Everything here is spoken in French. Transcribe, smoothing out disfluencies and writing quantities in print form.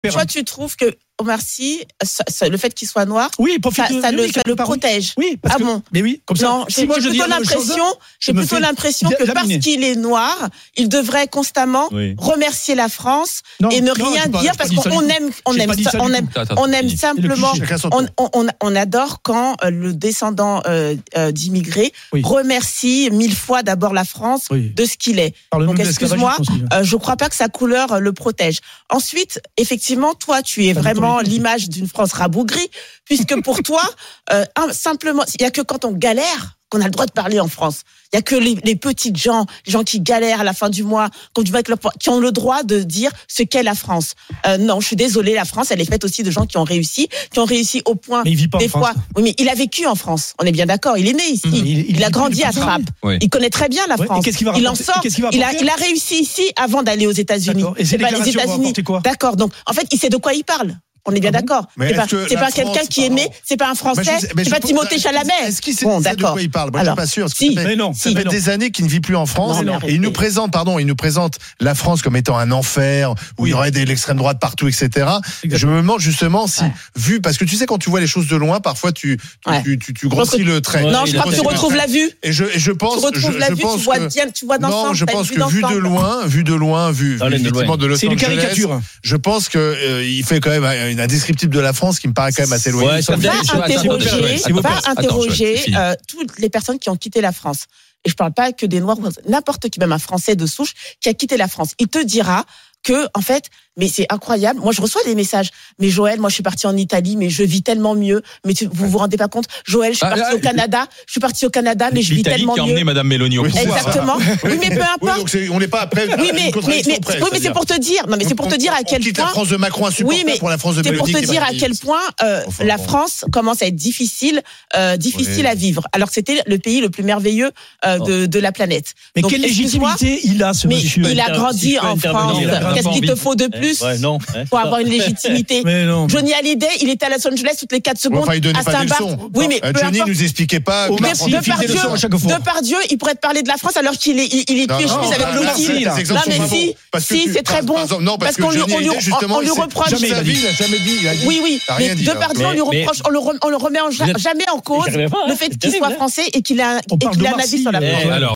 Toi, tu trouves que Omar Sy, le fait qu'il soit noir, oui, ça le protège. Oui, parce que, bon. Mais oui, comme ça. Non, j'ai plutôt l'impression que parce qu'il est noir, il devrait constamment remercier la France et ne rien dire parce qu'on aime simplement, on adore quand le descendant d'immigrés remercie 1000 fois d'abord la France de ce qu'il est. Donc excuse-moi, je crois pas que sa couleur le protège. Ensuite, effectivement, toi, tu es vraiment l'image d'une France rabougrie, puisque pour toi, simplement, il y a que quand on galère qu'on a le droit de parler en France. Il y a que les petites gens, les gens qui galèrent à la fin du mois, qui ont le droit de dire ce qu'est la France. Non, je suis désolée, la France, elle est faite aussi de gens qui ont réussi au point. Mais il vit pas des en France. fois. Oui, mais il a vécu en France. On est bien d'accord. Il est né ici. Il a grandi à Trappes. Oui. Il connaît très bien la France. Il en sort. Il a réussi ici avant d'aller aux États-Unis. Et c'est pas les États-Unis. D'accord. Donc, en fait, il sait de quoi il parle. On est bien d'accord. C'est pas quelqu'un qui est né, c'est pas un Français, c'est pas Timothée Chalamet. Est-ce qu'il sait de quoi il parle? Moi, je suis pas sûr. Ça fait des années qu'il ne vit plus en France. Et il nous présente la France comme étant un enfer où il y aurait de l'extrême droite partout, etc. Je me demande justement si, parce que tu sais, quand tu vois les choses de loin, parfois tu grossis le trait. Non, je crois que tu retrouves la vue. Et je pense. Tu retrouves la vue, tu vois d'ensemble. Non, je pense que vu de loin, vu effectivement de Los Angeles. C'est une caricature. Je pense que il fait quand même un descriptive de la France qui me paraît quand même assez loin. Va interroger toutes les personnes qui ont quitté la France. Et je parle pas que des Noirs, n'importe qui, même un Français de souche, qui a quitté la France. Il te dira que, en fait, mais c'est incroyable. Moi, je reçois des messages. Mais Joël, moi, je suis partie en Italie, mais je vis tellement mieux. Mais vous vous rendez pas compte? Joël, je suis partie au Canada. Je suis partie au Canada, mais je vis tellement mieux. L'Italie qui a emmené Madame Mélanie au pouvoir. Exactement. Oui, mais peu importe. On n'est pas après. Oui, mais c'est pour te dire. Non, mais c'est pour te dire à quel point. La France de Macron insupportable pour la France de Mélanie. C'est pour te dire à quel point la France commence à être difficile à vivre. Alors que c'était le pays le plus merveilleux de la planète. Mais quelle légitimité il a, ce monsieur? Il a grandi en France. Qu'est-ce qu'il te faut de plus pour avoir une légitimité? Johnny Hallyday, il était à Los Angeles toutes les 4 secondes à Saint-Barth. Oui, mais Johnny nous expliquait pas. Depardieu, il pourrait te parler de la France alors qu'il est tué chemise avec l'outil. Non, mais si, c'est très bon. Parce qu'on lui reproche. Jamais dit. Oui. Mais Depardieu, on le remet jamais en cause le fait qu'il soit français et qu'il a un avis sur la France.